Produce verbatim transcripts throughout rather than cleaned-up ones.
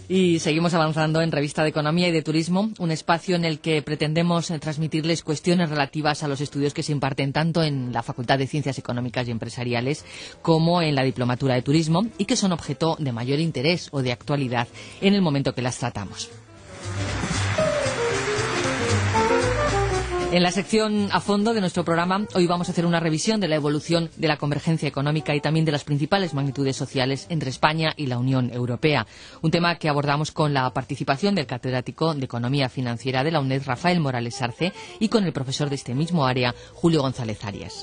Y seguimos avanzando en Revista de Economía y de Turismo, un espacio en el que pretendemos transmitirles cuestiones relativas a los estudios que se imparten tanto en la Facultad de Ciencias Económicas y Empresariales como en la Diplomatura de Turismo y que son objeto de mayor interés o de actualidad en el momento que las tratamos. En la sección a fondo de nuestro programa, hoy vamos a hacer una revisión de la evolución de la convergencia económica y también de las principales magnitudes sociales entre España y la Unión Europea. Un tema que abordamos con la participación del catedrático de Economía Financiera de la UNED, Rafael Morales Arce, y con el profesor de este mismo área, Julio González Arias.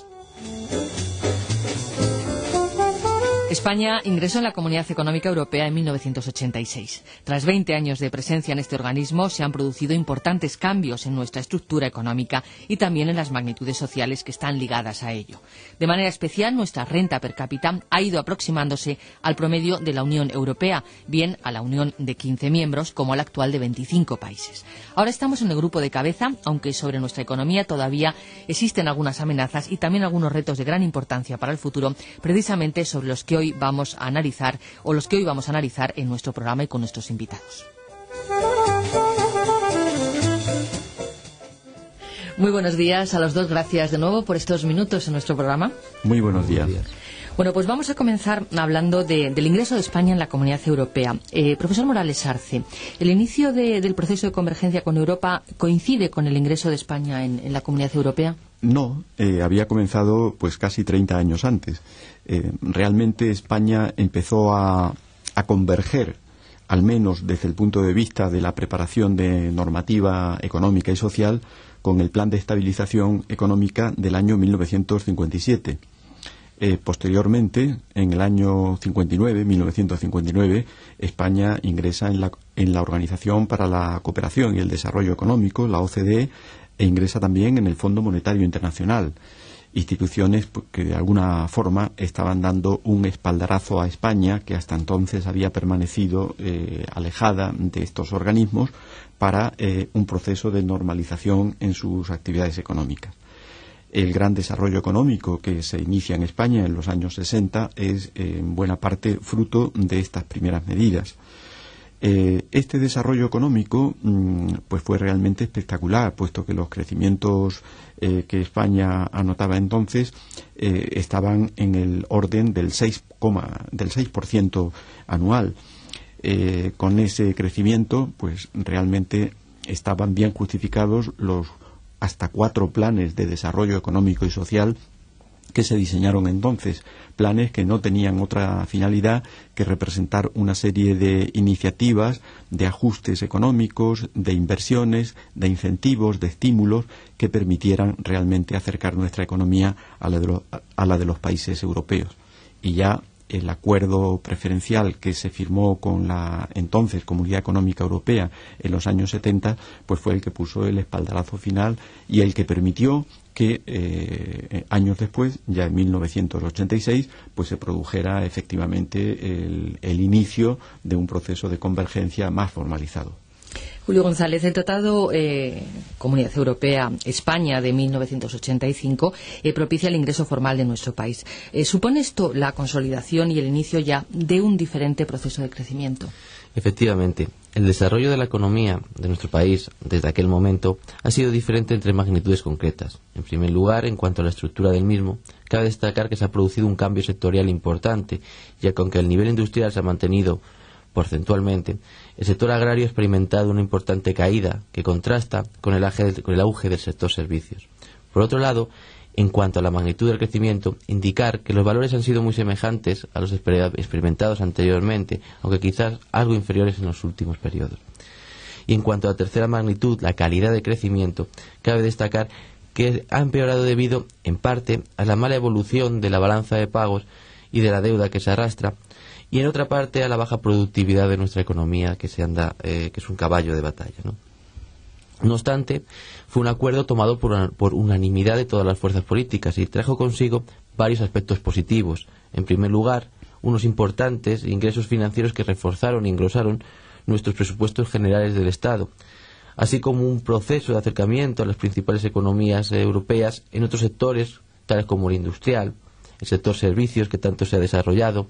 España ingresó en la Comunidad Económica Europea en mil novecientos ochenta y seis. Tras veinte años de presencia en este organismo, se han producido importantes cambios en nuestra estructura económica y también en las magnitudes sociales que están ligadas a ello. De manera especial, nuestra renta per cápita ha ido aproximándose al promedio de la Unión Europea, bien a la Unión de quince miembros como al actual de veinticinco países. Ahora estamos en el grupo de cabeza, aunque sobre nuestra economía todavía existen algunas amenazas y también algunos retos de gran importancia para el futuro, precisamente sobre los que hoy vamos a analizar, o los que hoy vamos a analizar en nuestro programa y con nuestros invitados. Muy buenos días a los dos, gracias de nuevo por estos minutos en nuestro programa. Muy buenos días. Bueno, pues vamos a comenzar hablando de, del ingreso de España en la Comunidad Europea. Eh, profesor Morales Arce, ¿el inicio de, del proceso de convergencia con Europa coincide con el ingreso de España en, en la Comunidad Europea? No, eh, había comenzado pues casi treinta años antes. Eh, realmente España empezó a, a converger, al menos desde el punto de vista de la preparación de normativa económica y social, con el Plan de Estabilización Económica del año mil novecientos cincuenta y siete. Eh, posteriormente, en el año cincuenta y nueve, mil novecientos cincuenta y nueve, España ingresa en la, en la Organización para la Cooperación y el Desarrollo Económico, la O C D E, e ingresa también en el Fondo Monetario Internacional, instituciones que de alguna forma estaban dando un espaldarazo a España, que hasta entonces había permanecido eh, alejada de estos organismos, para eh, un proceso de normalización en sus actividades económicas. El gran desarrollo económico que se inicia en España en los años sesenta es eh, en buena parte fruto de estas primeras medidas. Eh, este desarrollo económico mmm, pues fue realmente espectacular, puesto que los crecimientos eh, que España anotaba entonces eh, estaban en el orden del seis, del seis por ciento anual. Eh, con ese crecimiento, pues realmente estaban bien justificados los hasta cuatro planes de desarrollo económico y social que se diseñaron entonces, planes que no tenían otra finalidad que representar una serie de iniciativas, de ajustes económicos, de inversiones, de incentivos, de estímulos que permitieran realmente acercar nuestra economía a la de los, a la de los países europeos. Y ya el acuerdo preferencial que se firmó con la entonces Comunidad Económica Europea en los años setenta, pues fue el que puso el espaldarazo final y el que permitió que eh, años después, ya en mil novecientos ochenta y seis, pues se produjera efectivamente el, el inicio de un proceso de convergencia más formalizado. Julio González, el Tratado eh, Comunidad Europea-España de mil novecientos ochenta y cinco eh, propicia el ingreso formal de nuestro país. Eh, ¿Supone esto la consolidación y el inicio ya de un diferente proceso de crecimiento? Efectivamente, el desarrollo de la economía de nuestro país desde aquel momento ha sido diferente entre magnitudes concretas. En primer lugar, en cuanto a la estructura del mismo, cabe destacar que se ha producido un cambio sectorial importante, ya que aunque el nivel industrial se ha mantenido porcentualmente, el sector agrario ha experimentado una importante caída que contrasta con el, auge, con el auge del sector servicios. Por otro lado, en cuanto a la magnitud del crecimiento, indicar que los valores han sido muy semejantes a los experimentados anteriormente, aunque quizás algo inferiores en los últimos periodos. Y en cuanto a la tercera magnitud, la calidad de crecimiento, cabe destacar que ha empeorado debido, en parte, a la mala evolución de la balanza de pagos y de la deuda que se arrastra, y en otra parte a la baja productividad de nuestra economía, que se anda, eh, que es un caballo de batalla, ¿no? No obstante, fue un acuerdo tomado por, una, por unanimidad de todas las fuerzas políticas y trajo consigo varios aspectos positivos. En primer lugar, unos importantes ingresos financieros que reforzaron y engrosaron nuestros presupuestos generales del Estado, así como un proceso de acercamiento a las principales economías eh, europeas en otros sectores, tales como el industrial, el sector servicios que tanto se ha desarrollado,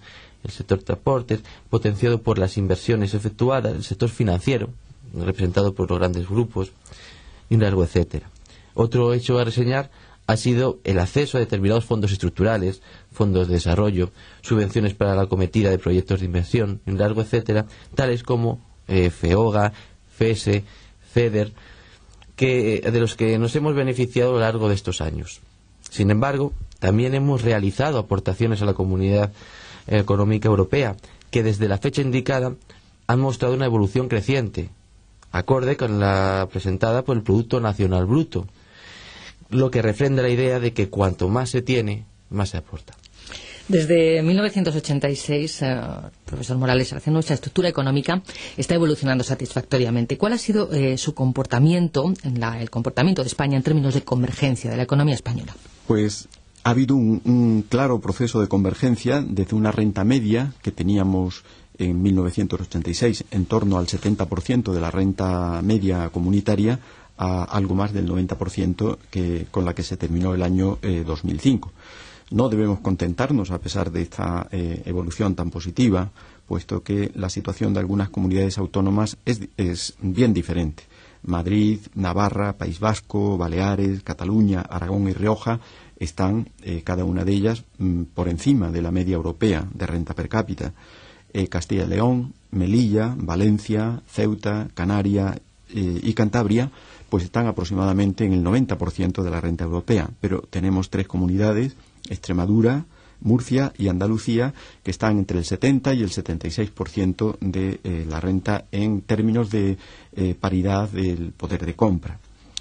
el sector transportes, potenciado por las inversiones efectuadas, el sector financiero, representado por los grandes grupos, y un largo etcétera. Otro hecho a reseñar ha sido el acceso a determinados fondos estructurales, fondos de desarrollo, subvenciones para la acometida de proyectos de inversión, y un largo etcétera, tales como eh, FEOGA, FESE, FEDER, que, de los que nos hemos beneficiado a lo largo de estos años. Sin embargo, también hemos realizado aportaciones a la Comunidad Económica Europea, que desde la fecha indicada han mostrado una evolución creciente, acorde con la presentada por el Producto Nacional Bruto, lo que refrenda la idea de que cuanto más se tiene, más se aporta. Desde mil novecientos ochenta y seis, eh, profesor Morales, nuestra estructura económica está evolucionando satisfactoriamente. ¿Cuál ha sido eh, su comportamiento, en la, el comportamiento de España en términos de convergencia de la economía española? Pues ha habido un, un claro proceso de convergencia desde una renta media que teníamos en mil novecientos ochenta y seis en torno al setenta por ciento de la renta media comunitaria a algo más del noventa por ciento que, con la que se terminó el año eh, dos mil cinco. No debemos contentarnos a pesar de esta eh, evolución tan positiva, puesto que la situación de algunas comunidades autónomas es, es bien diferente. Madrid, Navarra, País Vasco, Baleares, Cataluña, Aragón y Rioja están, eh, cada una de ellas, mm, por encima de la media europea de renta per cápita. Eh, Castilla y León, Melilla, Valencia, Ceuta, Canarias eh, y Cantabria pues están aproximadamente en el noventa por ciento de la renta europea, pero tenemos tres comunidades, Extremadura, Murcia y Andalucía, que están entre el setenta y el setenta y seis por ciento de eh, la renta en términos de eh, paridad del poder de compra.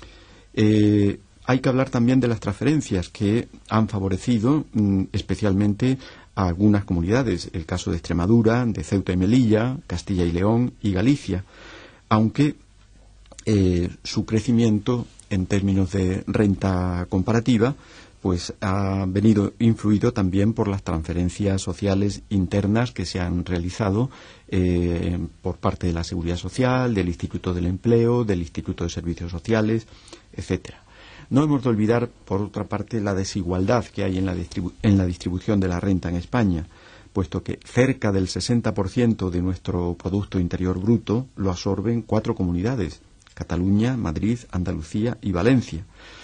Eh, hay que hablar también de las transferencias que han favorecido mm, especialmente a algunas comunidades, el caso de Extremadura, de Ceuta y Melilla, Castilla y León y Galicia, aunque Eh, su crecimiento en términos de renta comparativa pues ha venido influido también por las transferencias sociales internas que se han realizado eh, por parte de la Seguridad Social, del Instituto del Empleo, del Instituto de Servicios Sociales, etcétera. No hemos de olvidar, por otra parte, la desigualdad que hay en la, distribu- en la distribución de la renta en España, puesto que cerca del sesenta por ciento de nuestro Producto Interior Bruto lo absorben cuatro comunidades: Cataluña, Madrid, Andalucía y Valencia.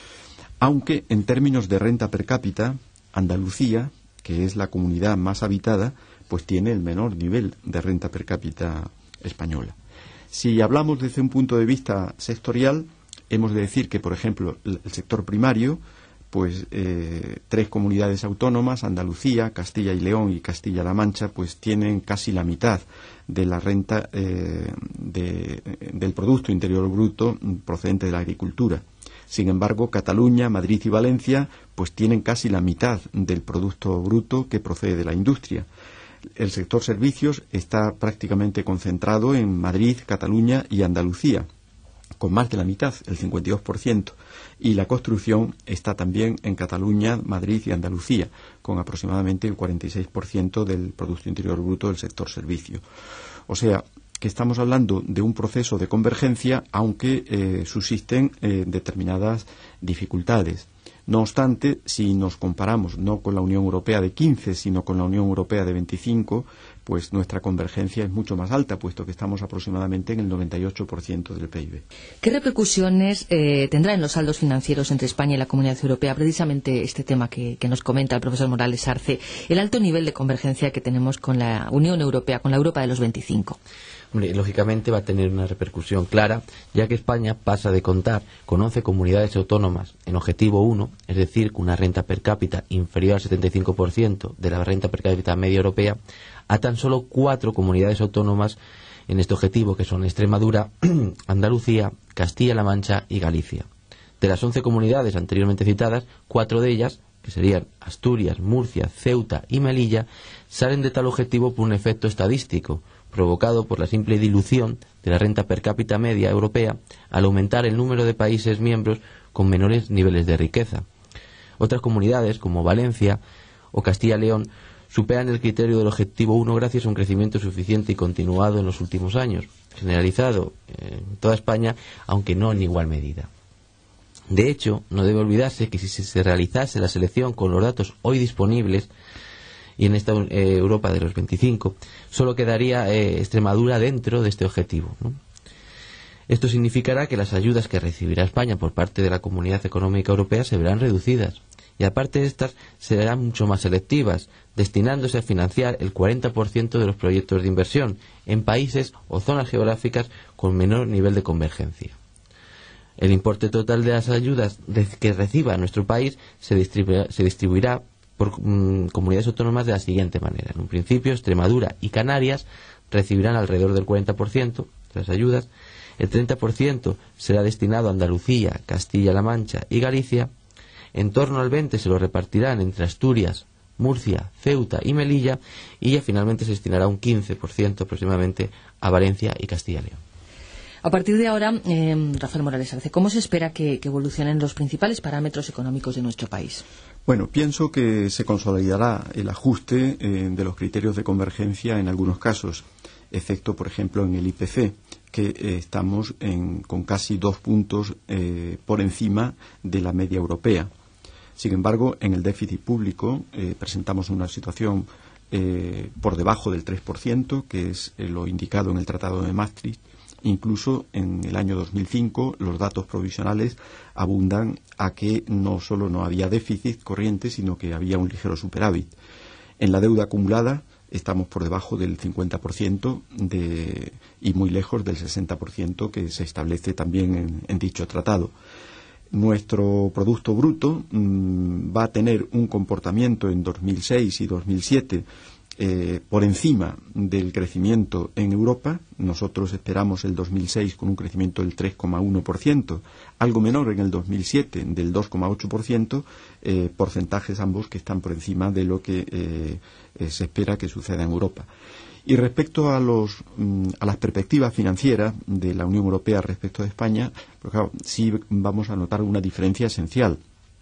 Aunque en términos de renta per cápita, Andalucía, que es la comunidad más habitada, pues tiene el menor nivel de renta per cápita española. Si hablamos desde un punto de vista sectorial, hemos de decir que, por ejemplo, el sector primario, pues eh, tres comunidades autónomas, Andalucía, Castilla y León y Castilla-La Mancha, pues tienen casi la mitad de la renta eh, de, del Producto Interior Bruto procedente de la agricultura. Sin embargo, Cataluña, Madrid y Valencia pues tienen casi la mitad del Producto Bruto que procede de la industria. El sector servicios está prácticamente concentrado en Madrid, Cataluña y Andalucía, con más de la mitad, el cincuenta y dos por ciento, y la construcción está también en Cataluña, Madrid y Andalucía, con aproximadamente el cuarenta y seis por ciento del Producto Interior Bruto del sector servicio. O sea, que estamos hablando de un proceso de convergencia, aunque eh, subsisten eh, determinadas dificultades. No obstante, si nos comparamos no con la Unión Europea de quince, sino con la Unión Europea de veinticinco, pues nuestra convergencia es mucho más alta, puesto que estamos aproximadamente en el noventa y ocho por ciento del P I B. ¿Qué repercusiones eh, tendrá en los saldos financieros entre España y la Comunidad Europea precisamente este tema que, que nos comenta el profesor Morales Arce, el alto nivel de convergencia que tenemos con la Unión Europea, con la Europa de los veinticinco? Hombre, lógicamente va a tener una repercusión clara, ya que España pasa de contar con once comunidades autónomas en objetivo uno, es decir, con una renta per cápita inferior al setenta y cinco por ciento de la renta per cápita media europea, a tan solo cuatro comunidades autónomas en este objetivo, que son Extremadura, Andalucía, Castilla-La Mancha y Galicia. De las once comunidades anteriormente citadas, cuatro de ellas, que serían Asturias, Murcia, Ceuta y Melilla, salen de tal objetivo por un efecto estadístico, provocado por la simple dilución de la renta per cápita media europea al aumentar el número de países miembros con menores niveles de riqueza. Otras comunidades, como Valencia o Castilla y León, superan el criterio del objetivo uno gracias a un crecimiento suficiente y continuado en los últimos años, generalizado en toda España, aunque no en igual medida. De hecho, no debe olvidarse que si se realizase la selección con los datos hoy disponibles, y en esta eh, Europa de los veinticinco solo quedaría eh, Extremadura dentro de este objetivo, ¿no? Esto significará que las ayudas que recibirá España por parte de la Comunidad Económica Europea se verán reducidas, y aparte de estas serán mucho más selectivas, destinándose a financiar el cuarenta por ciento de los proyectos de inversión en países o zonas geográficas con menor nivel de convergencia. El importe total de las ayudas de que reciba nuestro país se distribuirá, se distribuirá por mm, comunidades autónomas de la siguiente manera. En un principio, Extremadura y Canarias recibirán alrededor del cuarenta por ciento de las ayudas, el treinta por ciento será destinado a Andalucía, Castilla-La Mancha y Galicia, en torno al veinte por ciento se lo repartirán entre Asturias, Murcia, Ceuta y Melilla, y ya finalmente se destinará un quince por ciento aproximadamente a Valencia y Castilla y León. A partir de ahora, eh, Rafael Morales Arce, ¿cómo se espera que, que evolucionen los principales parámetros económicos de nuestro país? Bueno, pienso que se consolidará el ajuste eh, de los criterios de convergencia en algunos casos, excepto, por ejemplo, en el I P C, que eh, estamos en, con casi dos puntos eh, por encima de la media europea. Sin embargo, en el déficit público eh, presentamos una situación eh, por debajo del tres por ciento, que es eh, lo indicado en el Tratado de Maastricht. Incluso en el año dos mil cinco los datos provisionales abundan a que no solo no había déficit corriente, sino que había un ligero superávit. En la deuda acumulada estamos por debajo del cincuenta por ciento de, y muy lejos del sesenta por ciento que se establece también en, en dicho tratado. Nuestro Producto Bruto mmm, va a tener un comportamiento en dos mil seis y dos mil siete Eh, por encima del crecimiento en Europa. Nosotros esperamos el dos mil seis con un crecimiento del tres coma uno por ciento, algo menor en el dos mil siete del dos coma ocho por ciento, eh, porcentajes ambos que están por encima de lo que eh, eh, se espera que suceda en Europa. Y respecto a, los, mm, a las perspectivas financieras de la Unión Europea respecto de España, pues claro, sí vamos a notar una diferencia esencial.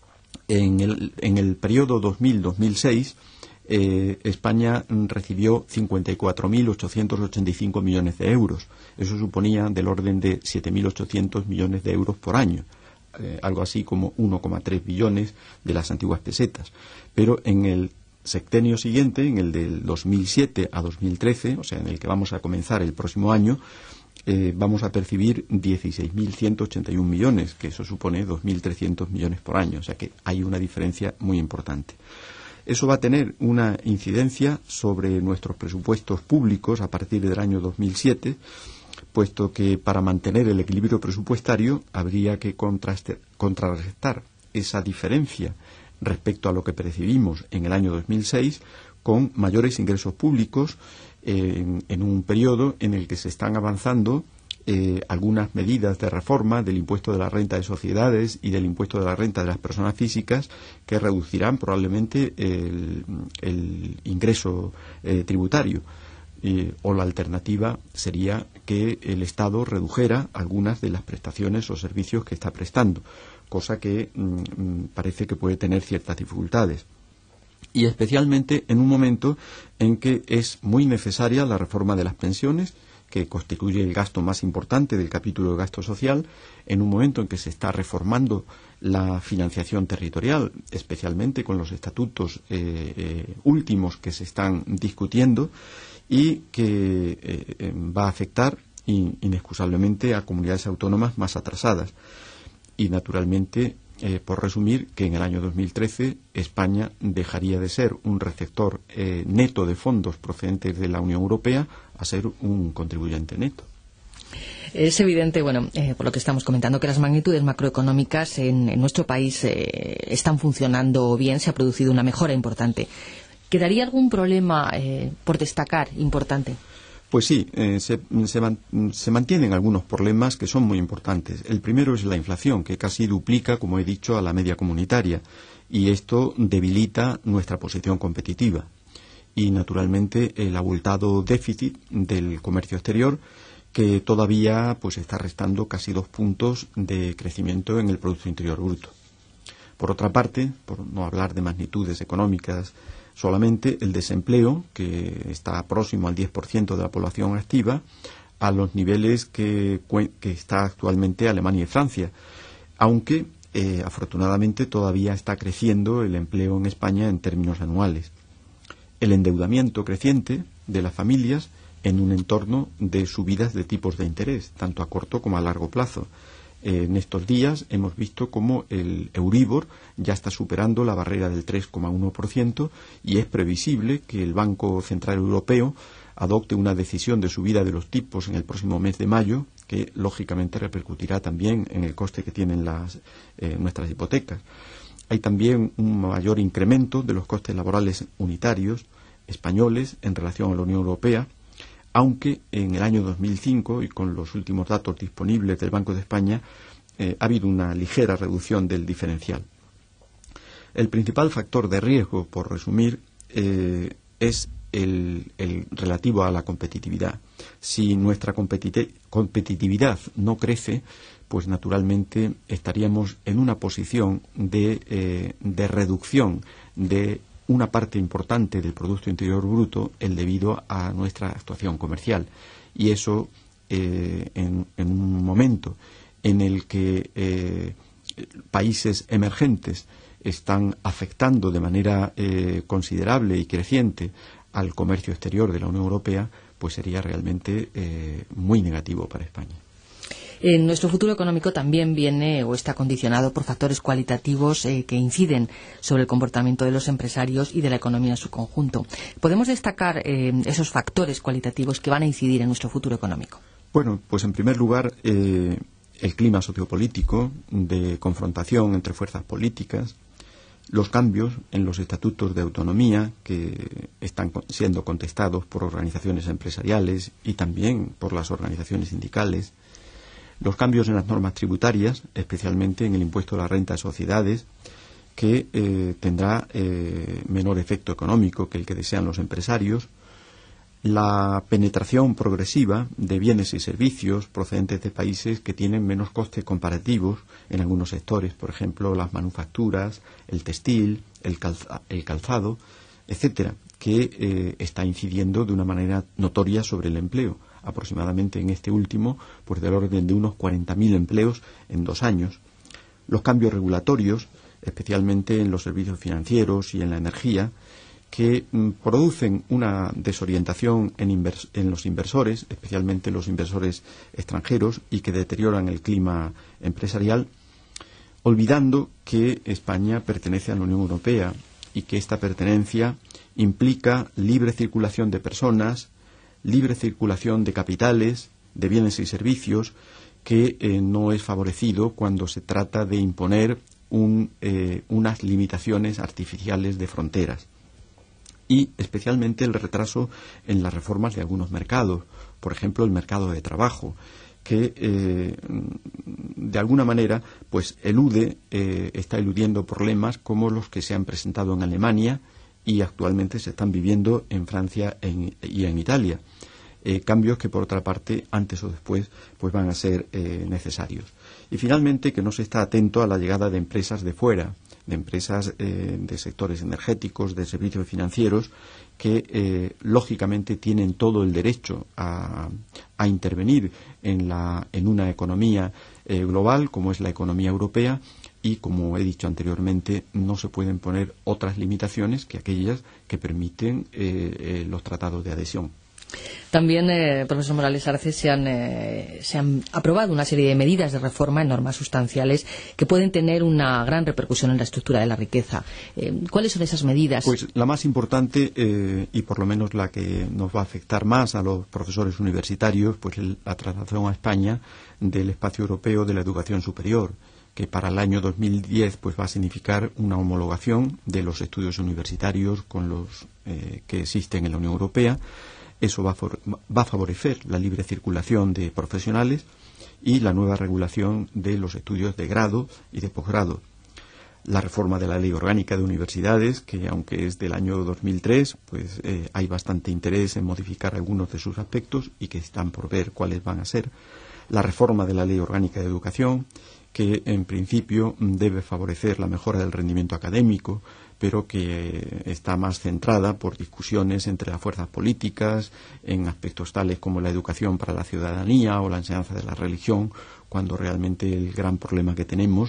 En el, en el periodo dos mil a dos mil seis, Eh, España recibió cincuenta y cuatro mil ochocientos ochenta y cinco millones de euros. Eso suponía del orden de siete mil ochocientos millones de euros por año, eh, algo así como uno coma tres billones de las antiguas pesetas. Pero en el sexenio siguiente, en el del dos mil siete a dos mil trece, o sea, en el que vamos a comenzar el próximo año, eh, vamos a percibir dieciséis mil ciento ochenta y uno millones, que eso supone dos mil trescientos millones por año. O sea que hay una diferencia muy importante. Eso va a tener una incidencia sobre nuestros presupuestos públicos a partir del año dos mil siete, puesto que para mantener el equilibrio presupuestario habría que contrarrestar esa diferencia respecto a lo que percibimos en el año dos mil seis con mayores ingresos públicos eh, en, en un periodo en el que se están avanzando Eh, algunas medidas de reforma del impuesto de la renta de sociedades y del impuesto de la renta de las personas físicas que reducirán probablemente el, el ingreso eh, tributario. Eh, o la alternativa sería que el Estado redujera algunas de las prestaciones o servicios que está prestando, cosa que mm, parece que puede tener ciertas dificultades. Y especialmente en un momento en que es muy necesaria la reforma de las pensiones, que constituye el gasto más importante del capítulo de gasto social, en un momento en que se está reformando la financiación territorial, especialmente con los estatutos eh, eh, últimos que se están discutiendo y que eh, va a afectar in, inexcusablemente a comunidades autónomas más atrasadas. Y, naturalmente, Eh, por resumir, que en el año dos mil trece España dejaría de ser un receptor eh, neto de fondos procedentes de la Unión Europea a ser un contribuyente neto. Es evidente, bueno, eh, por lo que estamos comentando, que las magnitudes macroeconómicas en, en nuestro país eh, están funcionando bien, se ha producido una mejora importante. ¿Quedaría algún problema eh, por destacar importante? Pues sí, eh, se, se, man, se mantienen algunos problemas que son muy importantes. El primero es la inflación, que casi duplica, como he dicho, a la media comunitaria, y esto debilita nuestra posición competitiva. Y, naturalmente, el abultado déficit del comercio exterior, que todavía pues está restando casi dos puntos de crecimiento en el Producto Interior Bruto. Por otra parte, por no hablar de magnitudes económicas, solamente el desempleo, que está próximo al diez por ciento de la población activa, a los niveles que, que está actualmente Alemania y Francia, aunque eh, afortunadamente todavía está creciendo el empleo en España en términos anuales. el endeudamiento creciente de las familias en un entorno de subidas de tipos de interés, tanto a corto como a largo plazo. Eh, en estos días hemos visto cómo el Euribor ya está superando la barrera del tres coma uno por ciento y es previsible que el Banco Central Europeo adopte una decisión de subida de los tipos en el próximo mes de mayo, que lógicamente repercutirá también en el coste que tienen las, eh, nuestras hipotecas. Hay también un mayor incremento de los costes laborales unitarios españoles en relación a la Unión Europea, aunque en el año dos mil cinco, y con los últimos datos disponibles del Banco de España, eh, ha habido una ligera reducción del diferencial. El principal factor de riesgo, por resumir, eh, es el, el relativo a la competitividad. Si nuestra competi- competitividad no crece, pues naturalmente estaríamos en una posición de, eh, de reducción de una parte importante del Producto Interior Bruto, el debido a nuestra actuación comercial. Y eso, eh, en, en un momento en el que eh, países emergentes están afectando de manera eh, considerable y creciente al comercio exterior de la Unión Europea, pues sería realmente eh, muy negativo para España. Eh, nuestro futuro económico también viene o está condicionado por factores cualitativos eh, que inciden sobre el comportamiento de los empresarios y de la economía en su conjunto. ¿Podemos destacar eh, esos factores cualitativos que van a incidir en nuestro futuro económico? Bueno, pues en primer lugar, eh, el clima sociopolítico de confrontación entre fuerzas políticas, los cambios en los estatutos de autonomía que están siendo contestados por organizaciones empresariales y también por las organizaciones sindicales, los cambios en las normas tributarias, especialmente en el impuesto a la renta de sociedades, que eh, tendrá eh, menor efecto económico que el que desean los empresarios, la penetración progresiva de bienes y servicios procedentes de países que tienen menos costes comparativos en algunos sectores, por ejemplo, las manufacturas, el textil, el, calza, el calzado, etcétera, que eh, está incidiendo de una manera notoria sobre el empleo. Aproximadamente en este último, pues del orden de unos cuarenta mil empleos en dos años. Los cambios regulatorios, especialmente en los servicios financieros y en la energía, que mm, producen una desorientación en, invers- en los inversores, especialmente los inversores extranjeros, y que deterioran el clima empresarial, olvidando que España pertenece a la Unión Europea y que esta pertenencia implica libre circulación de personas, libre circulación de capitales, de bienes y servicios, que eh, no es favorecido cuando se trata de imponer un, eh, unas limitaciones artificiales de fronteras. Y especialmente el retraso en las reformas de algunos mercados, por ejemplo el mercado de trabajo, que eh, de alguna manera pues elude, eh, está eludiendo problemas como los que se han presentado en Alemania y actualmente se están viviendo en Francia en, y en Italia. Eh, cambios que, por otra parte, antes o después, pues van a ser eh, necesarios. Y finalmente, que no se está atento a la llegada de empresas de fuera, de empresas eh, de sectores energéticos, de servicios financieros, que eh, lógicamente tienen todo el derecho a, a intervenir en, la, en una economía eh, global, como es la economía europea, y, como he dicho anteriormente, no se pueden poner otras limitaciones que aquellas que permiten eh, eh, los tratados de adhesión. También, eh, profesor Morales Arce, se han, eh, se han aprobado una serie de medidas de reforma en normas sustanciales que pueden tener una gran repercusión en la estructura de la riqueza. Eh, ¿Cuáles son esas medidas? Pues la más importante, eh, y por lo menos la que nos va a afectar más a los profesores universitarios, pues el, la traslación a España del espacio europeo de la educación superior, que para el año dos mil diez pues va a significar una homologación de los estudios universitarios con los eh, que existen en la Unión Europea. Eso va a, for- va a favorecer la libre circulación de profesionales y la nueva regulación de los estudios de grado y de posgrado. La reforma de la Ley Orgánica de Universidades, que aunque es del año dos mil tres, pues eh, hay bastante interés en modificar algunos de sus aspectos y que están por ver cuáles van a ser. La reforma de la Ley Orgánica de Educación, que en principio debe favorecer la mejora del rendimiento académico, pero que está más centrada por discusiones entre las fuerzas políticas en aspectos tales como la educación para la ciudadanía o la enseñanza de la religión, cuando realmente el gran problema que tenemos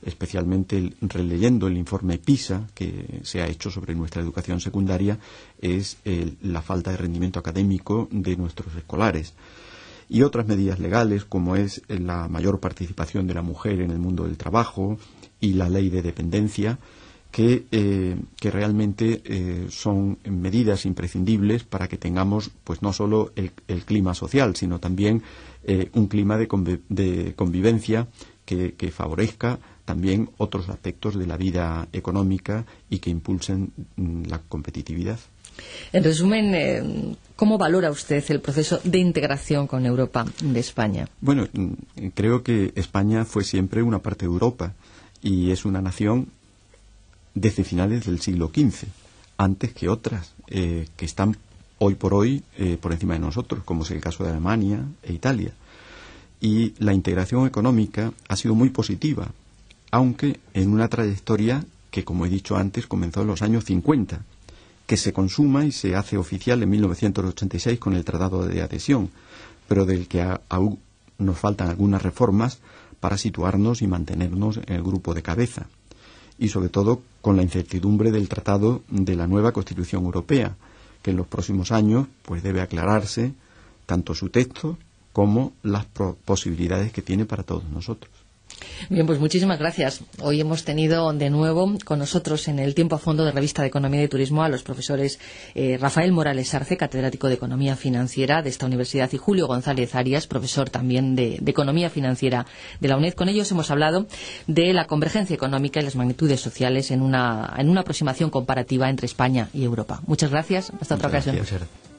especialmente el, releyendo el informe PISA que se ha hecho sobre nuestra educación secundaria, es el, la falta de rendimiento académico de nuestros escolares. Y otras medidas legales, como es la mayor participación de la mujer en el mundo del trabajo y la ley de dependencia, que, eh, que realmente eh, son medidas imprescindibles para que tengamos pues no solo el, el clima social, sino también eh, un clima de, convi de convivencia que, que favorezca también otros aspectos de la vida económica y que impulsen mm, la competitividad. En resumen, eh, ¿cómo valora usted el proceso de integración con Europa de España? Bueno, creo que España fue siempre una parte de Europa y es una nación desde finales del siglo quince, antes que otras eh, que están hoy por hoy eh, por encima de nosotros, como es el caso de Alemania e Italia. Y la integración económica ha sido muy positiva, aunque en una trayectoria que, como he dicho antes, comenzó en los años cincuenta, que se consuma y se hace oficial en mil novecientos ochenta y seis con el Tratado de Adhesión, pero del que a, aún nos faltan algunas reformas para situarnos y mantenernos en el grupo de cabeza. Y sobre todo con la incertidumbre del Tratado de la nueva Constitución Europea, que en los próximos años pues debe aclararse tanto su texto como las posibilidades que tiene para todos nosotros. Bien, pues muchísimas gracias. Hoy hemos tenido de nuevo con nosotros en el Tiempo a Fondo de Revista de Economía y Turismo a los profesores eh, Rafael Morales Arce, catedrático de Economía Financiera de esta universidad, y Julio González Arias, profesor también de, de Economía Financiera de la UNED. Con ellos hemos hablado de la convergencia económica y las magnitudes sociales en una, en una aproximación comparativa entre España y Europa. Muchas gracias. Hasta otra ocasión. Gracias.